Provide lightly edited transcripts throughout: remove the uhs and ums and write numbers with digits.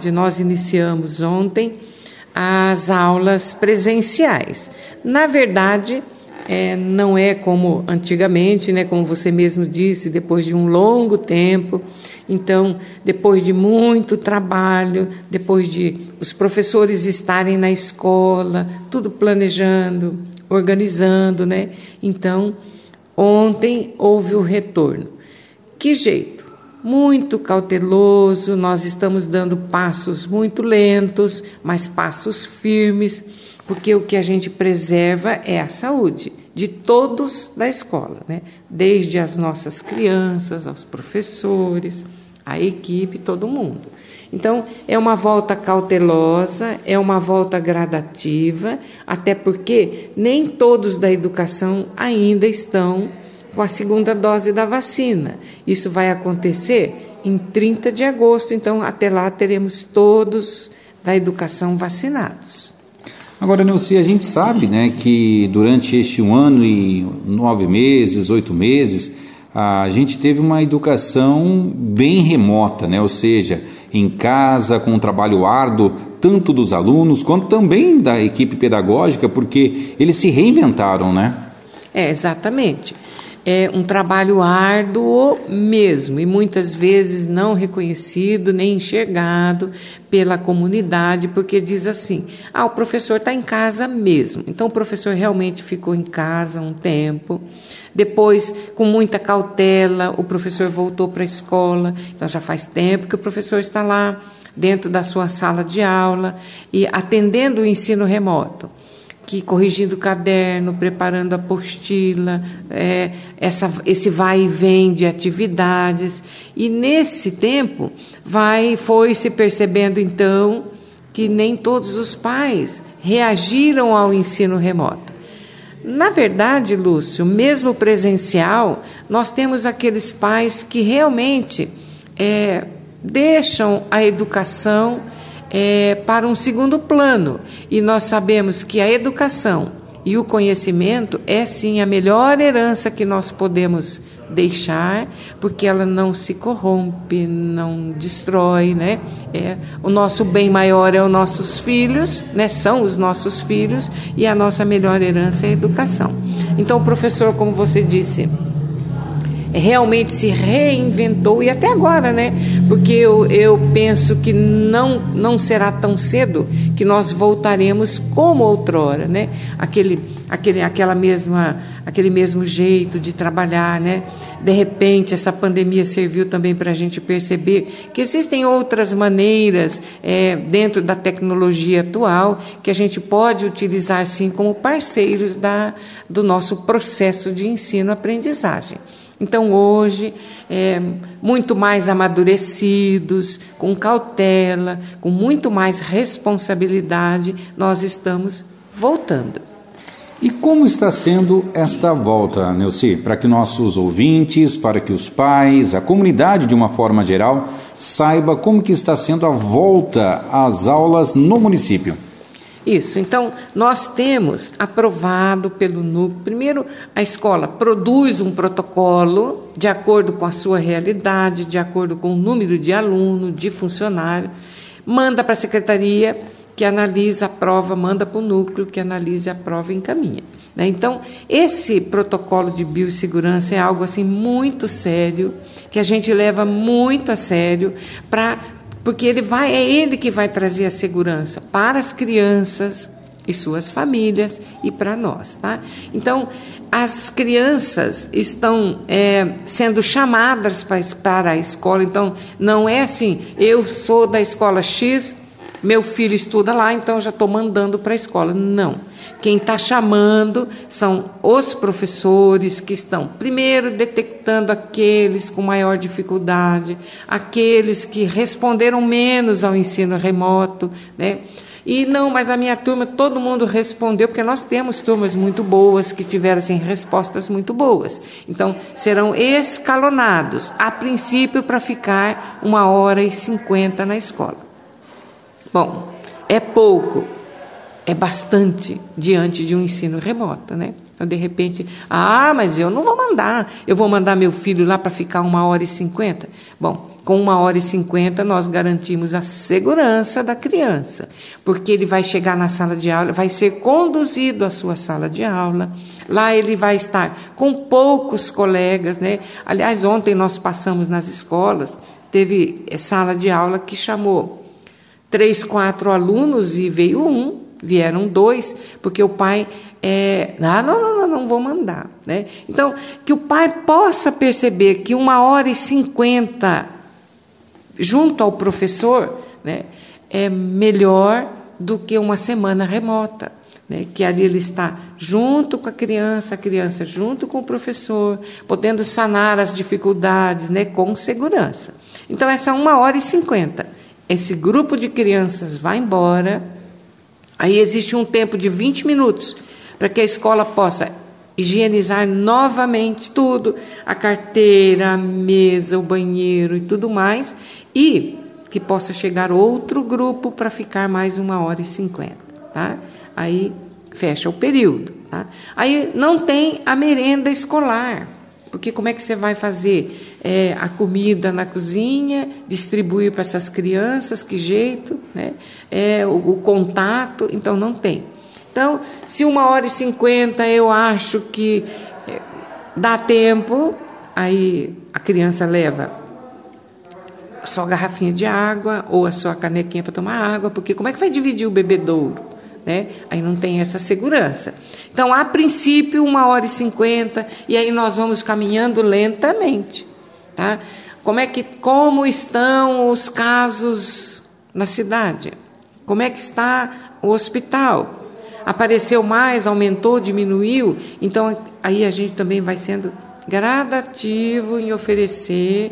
verdade, nós iniciamos ontem as aulas presenciais. Na verdade, não é como antigamente, né, como você mesmo disse, depois de um longo tempo. Então, depois de muito trabalho, depois de os professores estarem na escola, tudo planejando, organizando, né? Então, ontem houve o retorno. Que jeito? Muito cauteloso, nós estamos dando passos muito lentos, mas passos firmes, porque o que a gente preserva é a saúde de todos da escola, né? Desde as nossas crianças, aos professores, a equipe, todo mundo. Então, é uma volta cautelosa, é uma volta gradativa, até porque nem todos da educação ainda estão com a segunda dose da vacina. Isso vai acontecer em 30 de agosto, então até lá teremos todos da educação vacinados. Agora, Neuci, a gente sabe, né, que durante este 1 ano e 9 meses, 8 meses, a gente teve uma educação bem remota, né? Ou seja, em casa, com um trabalho árduo, tanto dos alunos quanto também da equipe pedagógica, porque eles se reinventaram, né? Exatamente. É um trabalho árduo mesmo, e muitas vezes não reconhecido nem enxergado pela comunidade, porque diz assim, o professor está em casa mesmo. Então o professor realmente ficou em casa um tempo, depois com muita cautela o professor voltou para a escola, então já faz tempo que o professor está lá dentro da sua sala de aula e atendendo o ensino remoto, que corrigindo o caderno, preparando a apostila, esse vai e vem de atividades. E nesse tempo foi se percebendo então que nem todos os pais reagiram ao ensino remoto. Na verdade, Lúcio, mesmo presencial, nós temos aqueles pais que realmente deixam a educação para um segundo plano, e nós sabemos que a educação e o conhecimento é sim a melhor herança que nós podemos deixar, porque ela não se corrompe, não destrói, né? O nosso bem maior é os nossos filhos, né? São os nossos filhos, e a nossa melhor herança é a educação. Então o professor, como você disse, realmente se reinventou, e até agora, né? Porque eu penso que não será tão cedo que nós voltaremos como outrora, né? Aquele mesmo jeito de trabalhar, né? De repente, essa pandemia serviu também para a gente perceber que existem outras maneiras dentro da tecnologia atual que a gente pode utilizar, sim, como parceiros do nosso processo de ensino-aprendizagem. Então, hoje, muito mais amadurecidos, com cautela, com muito mais responsabilidade, nós estamos voltando. E como está sendo esta volta, Neuci, para que nossos ouvintes, para que os pais, a comunidade de uma forma geral, saiba como que está sendo a volta às aulas no município? Isso, então nós temos aprovado pelo núcleo, primeiro a escola produz um protocolo de acordo com a sua realidade, de acordo com o número de aluno, de funcionário, manda para a secretaria que analisa a prova, manda para o núcleo que analisa a prova e encaminha. Né? Então, esse protocolo de biossegurança é algo assim muito sério, que a gente leva muito a sério porque é ele que vai trazer a segurança para as crianças e suas famílias e para nós, tá? Então, as crianças estão sendo chamadas para a escola, então não é assim, eu sou da escola X, meu filho estuda lá, então já estou mandando para a escola. Não. Quem está chamando são os professores que estão, primeiro, detectando aqueles com maior dificuldade, aqueles que responderam menos ao ensino remoto, né? E não, mas a minha turma, todo mundo respondeu, porque nós temos turmas muito boas que tiveram assim, respostas muito boas. Então, serão escalonados, a princípio, para ficar 1h50 na escola. Bom, é pouco, é bastante diante de um ensino remoto, né? Então, de repente, mas eu não vou mandar, eu vou mandar meu filho lá para ficar 1h50? Bom, Com 1h50 nós garantimos a segurança da criança, porque ele vai chegar na sala de aula, vai ser conduzido à sua sala de aula, lá ele vai estar com poucos colegas, né? Aliás, ontem nós passamos nas escolas, teve sala de aula que chamou 3, 4 alunos e vieram 2, porque o pai não vou mandar, né? Então, que o pai possa perceber que 1h50 junto ao professor, né, é melhor do que uma semana remota, né, que ali ele está junto com a criança junto com o professor, podendo sanar as dificuldades, né, com segurança. Então, essa 1h50, esse grupo de crianças vai embora, aí existe um tempo de 20 minutos para que a escola possa higienizar novamente tudo, a carteira, a mesa, o banheiro e tudo mais, e que possa chegar outro grupo para ficar mais 1h50, tá? Aí fecha o período, tá? Aí não tem a merenda escolar, porque como é que você vai fazer a comida na cozinha, distribuir para essas crianças, que jeito, né? O contato, então não tem. Então, se 1h50 eu acho que dá tempo, aí a criança leva só a garrafinha de água ou a sua canequinha para tomar água, porque como é que vai dividir o bebedouro, né? Aí não tem essa segurança. Então, a princípio, 1h50, e aí nós vamos caminhando lentamente, tá? Como estão os casos na cidade? Como é que está o hospital? Apareceu mais, aumentou, diminuiu? Então, aí a gente também vai sendo gradativo em oferecer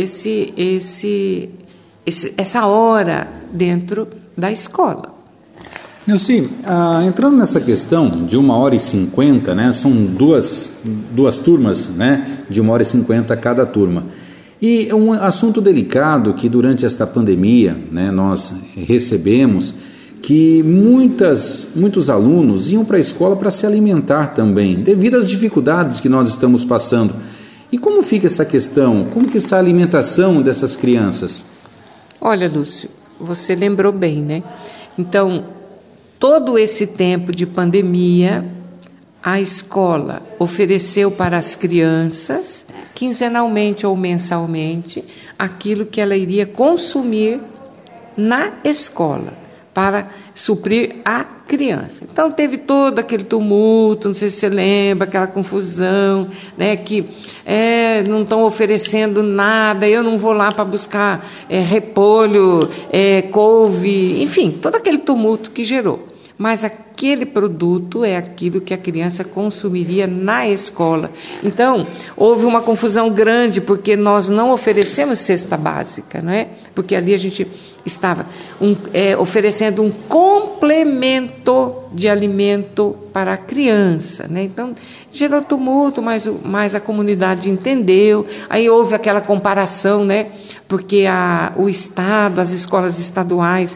essa hora dentro da escola. Nilce, entrando nessa questão de 1h50, né, são duas turmas, né, de 1h50 cada turma. E um assunto delicado que durante esta pandemia, né, nós recebemos que muitos alunos iam para a escola para se alimentar também, devido às dificuldades que nós estamos passando. E como fica essa questão? Como que está a alimentação dessas crianças? Olha, Lúcio, você lembrou bem, né? Então, todo esse tempo de pandemia, a escola ofereceu para as crianças, quinzenalmente ou mensalmente, aquilo que ela iria consumir na escola, para suprir a criança. Então, teve todo aquele tumulto, não sei se você lembra, aquela confusão, né, que não estão oferecendo nada, eu não vou lá para buscar repolho, couve, enfim, todo aquele tumulto que gerou. Mas aquele produto é aquilo que a criança consumiria na escola. Então, houve uma confusão grande, porque nós não oferecemos cesta básica, não é? Porque ali a gente estava oferecendo um complemento de alimento para a criança, né? Então, gerou tumulto, mas a comunidade entendeu. Aí houve aquela comparação, né? Porque o Estado, as escolas estaduais,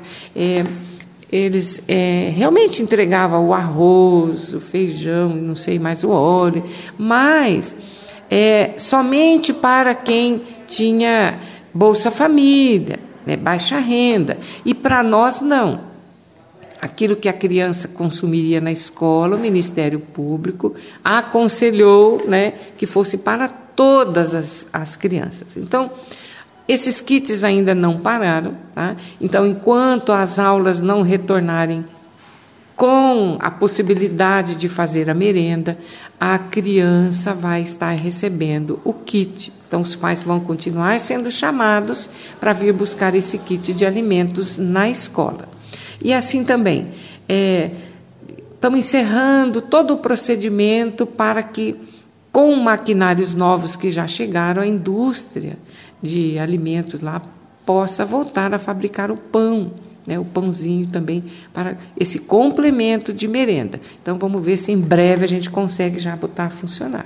eles realmente entregavam o arroz, o feijão, não sei mais o óleo, mas somente para quem tinha Bolsa Família, né, baixa renda. E para nós, não. Aquilo que a criança consumiria na escola, o Ministério Público aconselhou, né, que fosse para todas as crianças. Então, esses kits ainda não pararam, tá? Então, enquanto as aulas não retornarem com a possibilidade de fazer a merenda, a criança vai estar recebendo o kit. Então, os pais vão continuar sendo chamados para vir buscar esse kit de alimentos na escola. E assim também, estamos encerrando todo o procedimento para que, com maquinários novos que já chegaram, a indústria de alimentos lá possa voltar a fabricar o pão, né, o pãozinho também, para esse complemento de merenda. Então, vamos ver se em breve a gente consegue já botar a funcionar.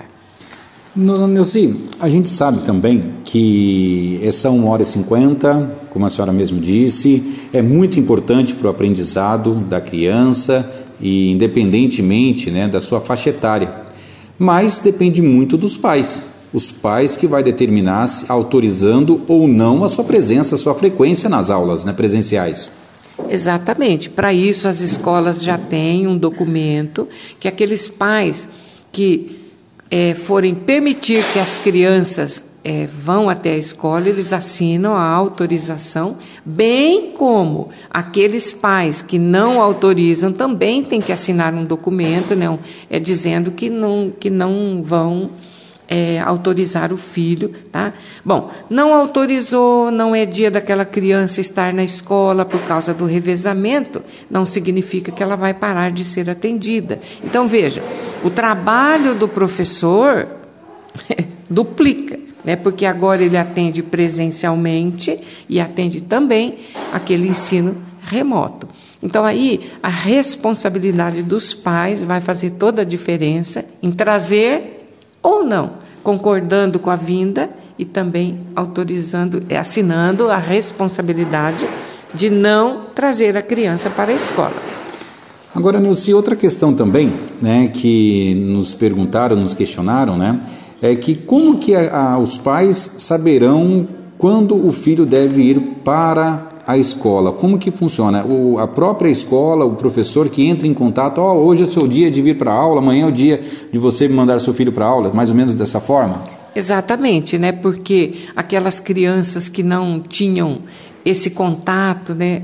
Nilce, a gente sabe também que essa 1h50, como a senhora mesmo disse, é muito importante para o aprendizado da criança, e independentemente, né, da sua faixa etária. Mas depende muito dos pais, os pais que vai determinar se autorizando ou não a sua presença, a sua frequência nas aulas, né, presenciais. Exatamente. Para isso, as escolas já têm um documento que aqueles pais que forem permitir que as crianças vão até a escola, eles assinam a autorização, bem como aqueles pais que não autorizam também têm que assinar um documento, né, dizendo que não vão autorizar o filho, tá? Bom, não autorizou, não é dia daquela criança estar na escola por causa do revezamento, não significa que ela vai parar de ser atendida. Então, veja, o trabalho do professor duplica, né? Porque agora ele atende presencialmente e atende também aquele ensino remoto. Então, aí, a responsabilidade dos pais vai fazer toda a diferença em trazer ou não, concordando com a vinda e também autorizando, assinando a responsabilidade de não trazer a criança para a escola. Agora, Nilce, outra questão também, né, que nos perguntaram, nos questionaram, né, é que como que os pais saberão quando o filho deve ir para a escola? Como que funciona? A própria escola, o professor que entra em contato, hoje é o seu dia de vir para a aula, amanhã é o dia de você mandar seu filho para a aula, mais ou menos dessa forma? Exatamente, né? Porque aquelas crianças que não tinham esse contato, né,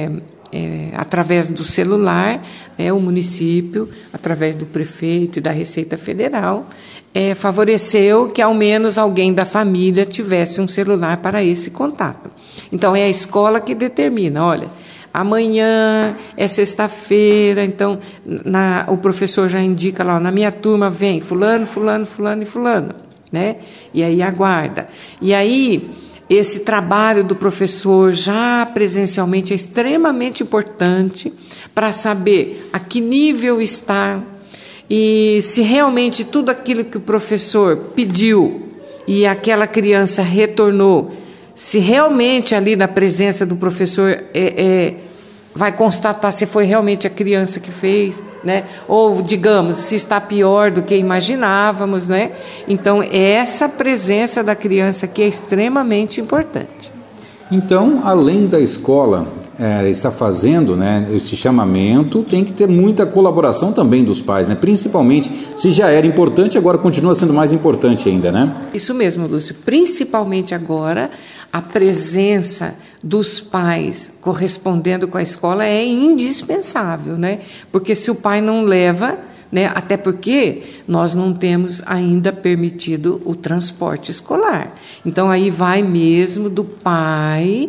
através do celular, o município, através do prefeito e da Receita Federal, favoreceu que ao menos alguém da família tivesse um celular para esse contato. Então, é a escola que determina, olha, amanhã é sexta-feira, então o professor já indica lá, na minha turma vem fulano, fulano, fulano e fulano, né? E aí aguarda. E aí, esse trabalho do professor já presencialmente é extremamente importante para saber a que nível está e se realmente tudo aquilo que o professor pediu e aquela criança retornou, se realmente ali na presença do professor vai constatar se foi realmente a criança que fez, né? Ou, digamos, se está pior do que imaginávamos, né? Então, essa presença da criança aqui é extremamente importante. Então, além da escola estar fazendo, né, esse chamamento, tem que ter muita colaboração também dos pais, né? Principalmente, se já era importante, agora continua sendo mais importante ainda, né? Isso mesmo, Lúcio. Principalmente agora, a presença dos pais correspondendo com a escola é indispensável, né? Porque se o pai não leva, né, até porque nós não temos ainda permitido o transporte escolar. Então, aí vai mesmo do pai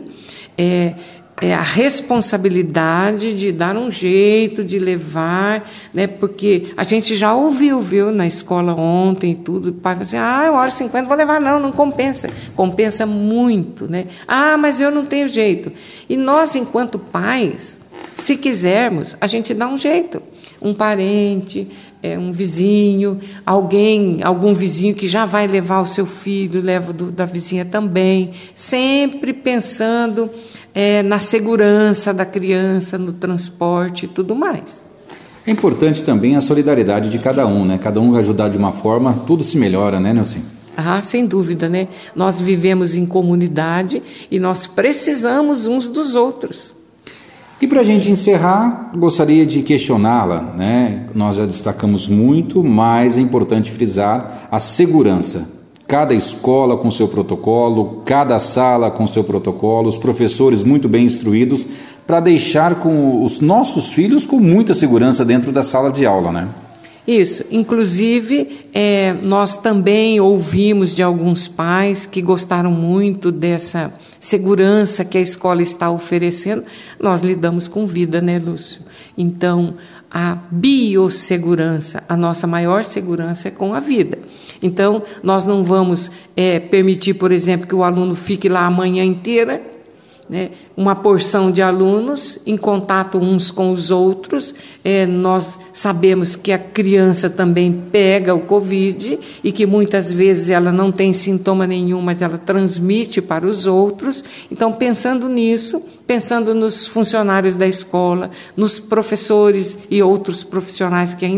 a responsabilidade de dar um jeito, de levar, né? Porque a gente já ouviu, viu, na escola ontem e tudo, o pai fala assim, 1h50 vou levar, não compensa. Compensa muito, né? Mas eu não tenho jeito. E nós, enquanto pais, se quisermos, a gente dá um jeito. Um parente, um vizinho, algum vizinho que já vai levar o seu filho, leva da vizinha também, sempre pensando na segurança da criança, no transporte e tudo mais. É importante também a solidariedade de cada um, né? Cada um vai ajudar de uma forma, tudo se melhora, né, Nilce? Sem dúvida, né? Nós vivemos em comunidade e nós precisamos uns dos outros. E para a gente encerrar, gostaria de questioná-la, né? Nós já destacamos muito, mas é importante frisar a segurança. Cada escola com seu protocolo, cada sala com seu protocolo, os professores muito bem instruídos para deixar com os nossos filhos com muita segurança dentro da sala de aula, né? Isso, inclusive nós também ouvimos de alguns pais que gostaram muito dessa segurança que a escola está oferecendo. Nós lidamos com vida, né, Lúcio? Então, a biossegurança, a nossa maior segurança é com a vida. Então, nós não vamos permitir, por exemplo, que o aluno fique lá a manhã inteira, né? Uma porção de alunos em contato uns com os outros. Nós sabemos que a criança também pega o Covid e que muitas vezes ela não tem sintoma nenhum, mas ela transmite para os outros. Então, pensando nisso, pensando nos funcionários da escola, nos professores e outros profissionais que ainda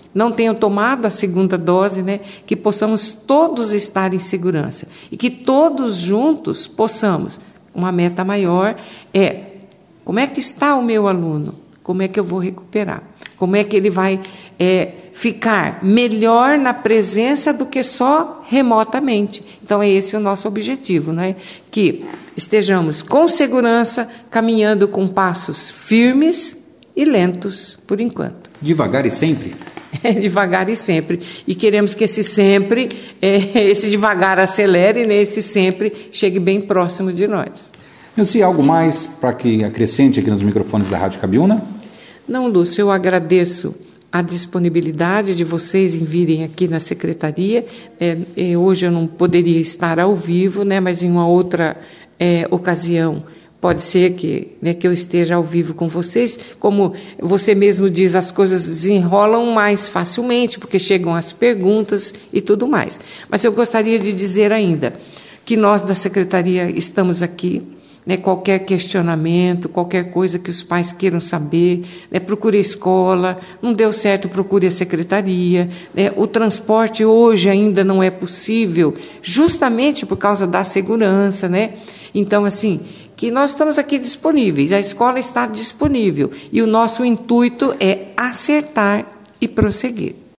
não tenham tomado a segunda dose, né, que possamos todos estar em segurança e que todos juntos possamos, uma meta maior como é que está o meu aluno? Como é que eu vou recuperar? Como é que ele vai ficar melhor na presença do que só remotamente? Então, é esse o nosso objetivo, né? Que estejamos com segurança, caminhando com passos firmes e lentos, por enquanto. Devagar e sempre? Devagar e sempre. E queremos que esse sempre, esse devagar acelere, né? Esse sempre chegue bem próximo de nós. Nilce, algo mais para que acrescente aqui nos microfones da Rádio Cabiúna? Não, Lúcio, eu agradeço a disponibilidade de vocês em virem aqui na secretaria. Hoje eu não poderia estar ao vivo, né, mas em uma outra ocasião pode ser que eu esteja ao vivo com vocês. Como você mesmo diz, as coisas desenrolam mais facilmente, porque chegam as perguntas e tudo mais. Mas eu gostaria de dizer ainda que nós da secretaria estamos aqui. Qualquer questionamento, qualquer coisa que os pais queiram saber, procure a escola, não deu certo, procure a secretaria. O transporte hoje ainda não é possível, justamente por causa da segurança. Então, assim, que nós estamos aqui disponíveis, a escola está disponível e o nosso intuito é acertar e prosseguir.